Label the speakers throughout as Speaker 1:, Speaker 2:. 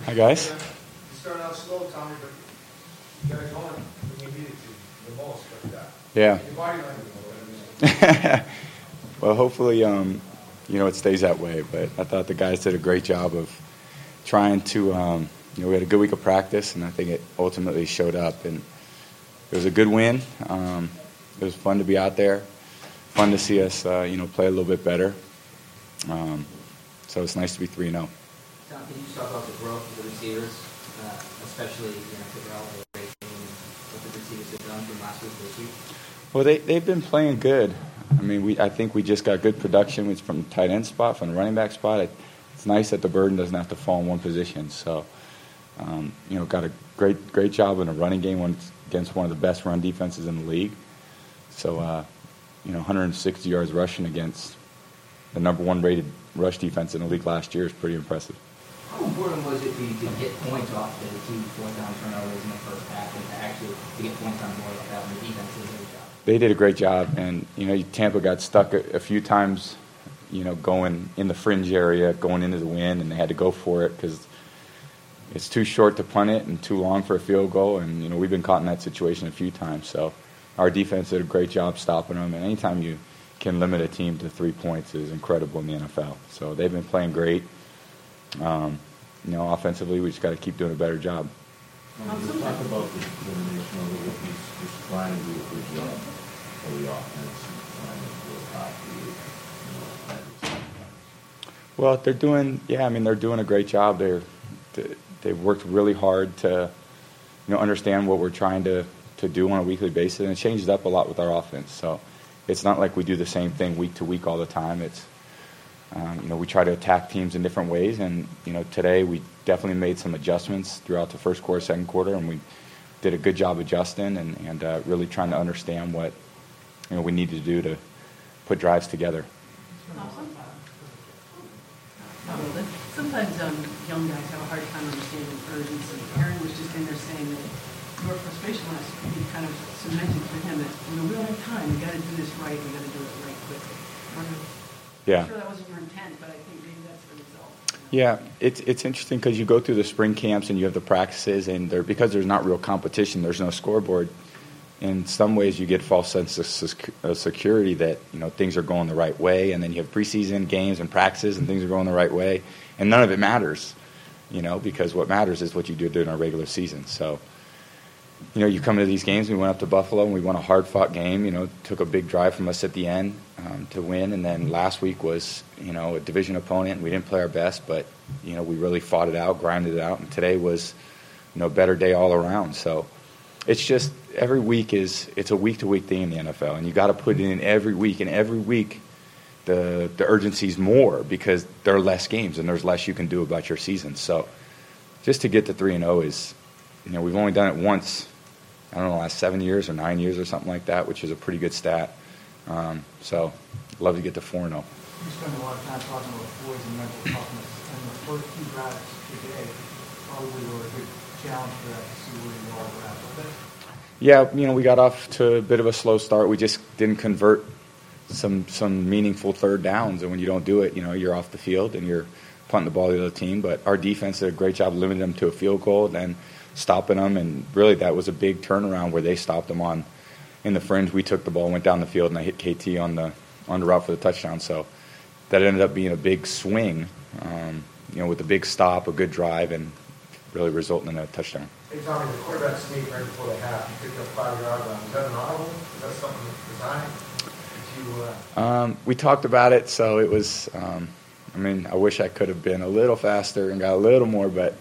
Speaker 1: Hi, guys.
Speaker 2: You started out slow, Tommy, but you got it going when you needed to, the most like that.
Speaker 1: Yeah.
Speaker 2: Your body language.
Speaker 1: Well, hopefully, it stays that way. But I thought the guys did a great job of trying to, we had a good week of practice, and I think it ultimately showed up. And it was a good win. It was fun to be out there, fun to see us, play a little bit better. So it's nice to be 3-0.
Speaker 3: Tom, can you just talk about the growth of the receivers, especially Terrell, what the receivers have done from last week to this week?
Speaker 1: Well, they've been playing good. I mean, I think we just got good production from the tight end spot, from the running back spot. It's nice that the burden doesn't have to fall in one position. So, got a great job in a running game against one of the best run defenses in the league. So, 160 yards rushing against the number one rated rush defense in the league last year is pretty impressive.
Speaker 3: How important was it for you to get points off the 2 fourth-down turnovers in the first half and to get points on board like that when the defense did a great job?
Speaker 1: They did a great job, and Tampa got stuck a few times, going in the fringe area, going into the wind, and they had to go for it because it's too short to punt it and too long for a field goal, and we've been caught in that situation a few times. So our defense did a great job stopping them, and anytime you can limit a team to 3 points is incredible in the NFL. So they've been playing great. Offensively, we just got to keep doing a better job.
Speaker 4: Talk about the elimination of the rookies, just trying to do a good job for the offense and trying to do
Speaker 1: Well, they're doing a great job. They've worked really hard to, understand what we're trying to do on a weekly basis, and it changes up a lot with our offense. So it's not like we do the same thing week to week all the time. It's we try to attack teams in different ways, and today we definitely made some adjustments throughout the first quarter, second quarter, and we did a good job adjusting and really trying to understand what we needed to do to put drives together.
Speaker 5: Sometimes young guys have a hard time understanding urgency. Aaron was just in there saying that your frustration last week kind of cemented for him that we don't have time. We got to do this right. We got to do it right quickly.
Speaker 1: Yeah.
Speaker 5: I'm sure that wasn't your intent, but I think maybe that's the result.
Speaker 1: Yeah, it's interesting because you go through the spring camps and you have the practices, and because there's not real competition, there's no scoreboard. In some ways, you get false sense of security that things are going the right way, and then you have preseason games and practices, and things are going the right way, and none of it matters, because what matters is what you do during a regular season. So, you come into these games. We went up to Buffalo and we won a hard-fought game. Took a big drive from us at the end to win, and then last week was a division opponent. We didn't play our best, but we really fought it out, grinded it out, and today was a better day all around. So. It's just every week it's a week-to-week thing in the NFL, and you got to put it in every week. And every week, the urgency's more because there are less games and there's less you can do about your season. So, just to get to 3-0 is, we've only done it once. I don't know, last 7 years or 9 years or something like that, which is a pretty good stat. So, love to get to 4-0.
Speaker 2: You spend a lot of time talking about poise and mental toughness, and the first 2 drives today probably were a good challenge for that to see where you all were at.
Speaker 1: Yeah, we got off to a bit of a slow start. We just didn't convert some meaningful third downs, and when you don't do it, you're off the field and you're punting the ball to the other team. But our defense did a great job limiting them to a field goal and then stopping them, and really that was a big turnaround where they stopped them in the fringe. We took the ball, went down the field, and I hit KT on the route for the touchdown. So that ended up being a big swing, with a big stop, a good drive, and really resulting in a touchdown.
Speaker 2: Hey, Tommy, the quarterback sneak right before the half, you picked up 5 yards on. Is that an audible? Is that something designed?
Speaker 1: We talked about it, so it was, I wish I could have been a little faster and got a little more, but,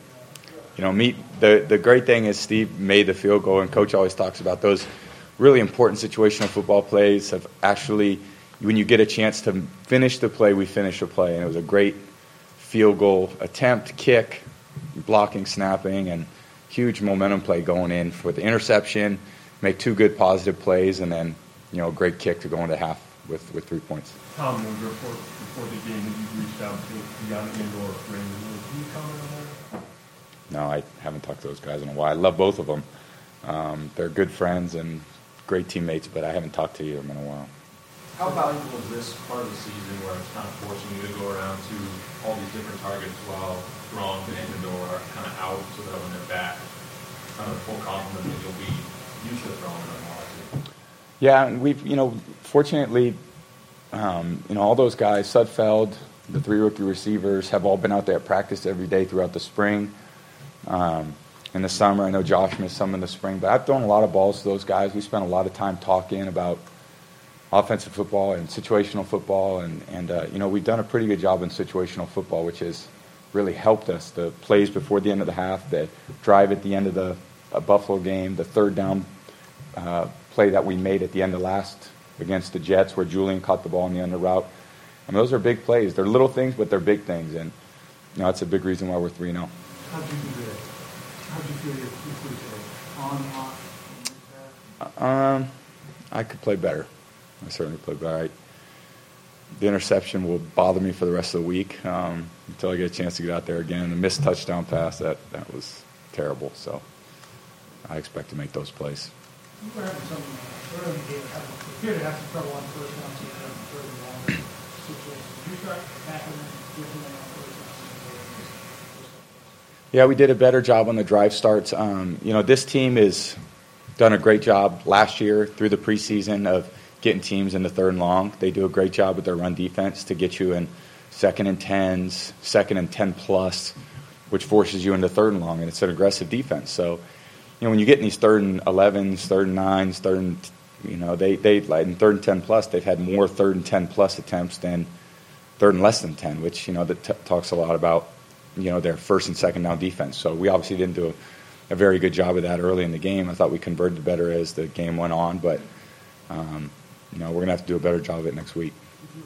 Speaker 1: the great thing is Steve made the field goal, and Coach always talks about those really important situational football plays of actually, when you get a chance to finish the play, we finish the play, and it was a great field goal attempt, kick, blocking, snapping, and huge momentum play going in for the interception, make 2 good positive plays, and then, a great kick to go into half with 3 points.
Speaker 6: Tom, when before the game that you reached out to beyond the indoor ring, can you comment on that?
Speaker 1: No, I haven't talked to those guys in a while. I love both of them. They're good friends and great teammates, but I haven't talked to either of them in a while.
Speaker 7: How valuable is this part of the season where it's kind of forcing you to go around to all these different targets while Gronk and Indoor are kind of out so that when they're back, kind of full complement, that you'll be used to throwing them more?
Speaker 1: Yeah, and we've, fortunately, all those guys, Sudfeld, the 3 rookie receivers, have all been out there at practice every day throughout the spring. In the summer, I know Josh missed some in the spring, but I've thrown a lot of balls to those guys. We spent a lot of time talking about offensive football and situational football, and we've done a pretty good job in situational football, which has really helped us. The plays before the end of the half, the drive at the end of the Buffalo game, the third down play that we made at the end of last against the Jets where Julian caught the ball in the under route. I mean, those are big plays. They're little things, but they're big things, and that's a big reason why we're 3-0.
Speaker 2: How'd you do today? How'd you feel your Q3 today? On, off?
Speaker 1: I could play better. I certainly play better. The interception will bother me for the rest of the week until I get a chance to get out there again. The missed touchdown pass, that was terrible. So I expect to make those plays.
Speaker 2: You were having some early in the game, appeared to have some trouble on first down, so you had a third and long situation. Did you start tackling and giving them on first down?
Speaker 1: Yeah, we did a better job on the drive starts. This team has done a great job last year through the preseason of getting teams in the 3rd and long. They do a great job with their run defense to get you in 2nd and 10s, 2nd and 10 plus, which forces you into 3rd and long, and it's an aggressive defense. So, when you get in these 3rd and 11s, 3rd and 9s, 3rd and, they like in 3rd and 10 plus, they've had more 3rd and 10 plus attempts than 3rd and less than 10, which, that talks a lot about, their 1st and 2nd down defense. So we obviously didn't do a very good job of that early in the game. I thought we converted better as the game went on, but, we're going to have to do a better job of it next week.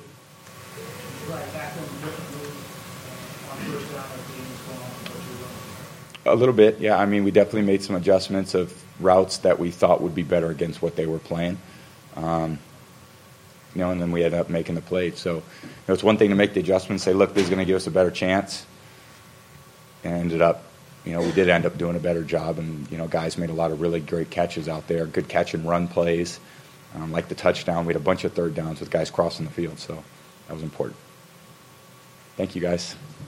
Speaker 1: A little bit, yeah. I mean, we definitely made some adjustments of routes that we thought would be better against what they were playing. And then we ended up making the play. So, it's one thing to make the adjustment, say, look, this is going to give us a better chance. And ended up, we did end up doing a better job. And, guys made a lot of really great catches out there, good catch and run plays. Like the touchdown, we had a bunch of 3rd downs with guys crossing the field. So that was important. Thank you, guys.